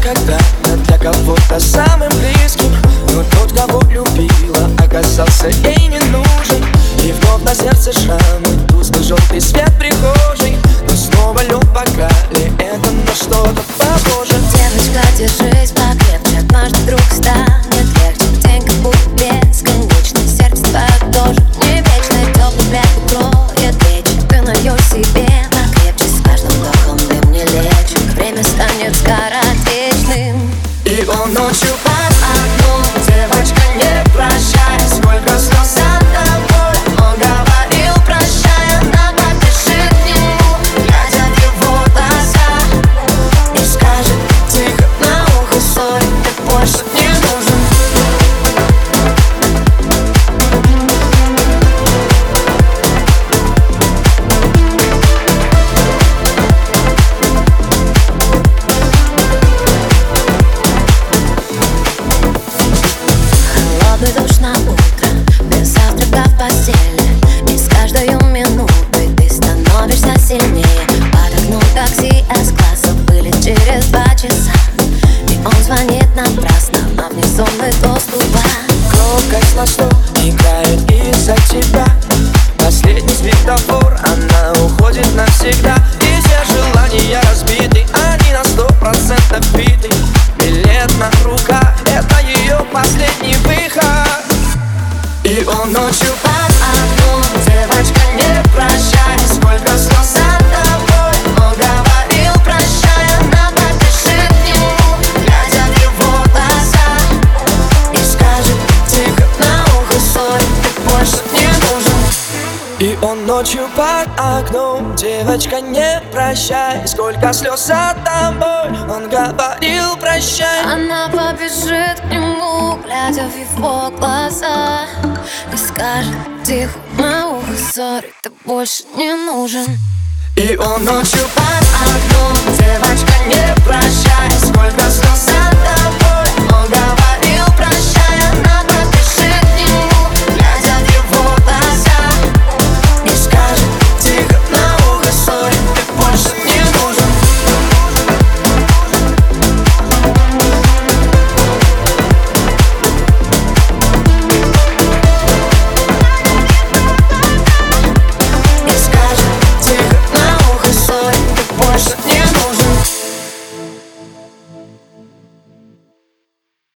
когда-то для кого-то самым близким, но тот, кого любила, оказался ей не нужен. И вновь на сердце шрамы, тусклый желтый свет прихожей, но снова лед в бокале, это на что-то похоже. Девочка, держись покрепче, однажды вдруг станет легче. День как будто бесконечный, сердце твое тоже не вечное. Теплый плед укроет плечи, ты налью себе покрепче. С каждым вдохом ты мне лечишь, время станет скоротечным. И он ночью под окном, девочка, не прощай, сколько слез от тобой. Он говорил прощай, она побежит к нему, глядя в его глаза, и скажет тихо на ухо: сори, ты больше не нужен. Холодный душ на утро, без завтрака в постели, и с каждой минутой ты становишься сильнее. Под окном такси С-класса были через 2 часа, и он звонит напрасно, а внизу мы доступа. Громкость на 100 играет из-за тебя. Последний светофор, она уходит навсегда. И все желания разбиты, они на 100% биты. Билет на руках, это ее последний выход. И он ночью под окном, девочка, не прощай, сколько слез от тобой. Он говорил прощай, она побежит к нему, глядя в его глаза, и скажет тихо на ухо: сори, ты больше не нужен. И он ночью под окном, девочка, не прощай, сколько слез от тобой. Он говорил прощай, Она побежит к нему, глядя в его глаза, и скажет тихо на ухо: сори, ты больше не нужен. и он ночью под окном, девочка, не прощай, сколько слез от тобой.